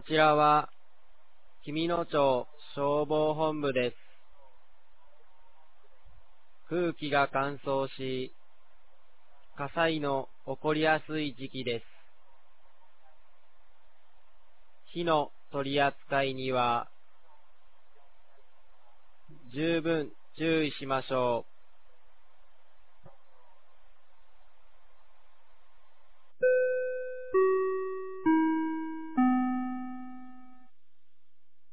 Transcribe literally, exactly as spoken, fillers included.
ちらは紀美野町消防本部です。空気が乾燥し、火災の起こりやすい時期です。火の取り扱いには十分注意しましょう。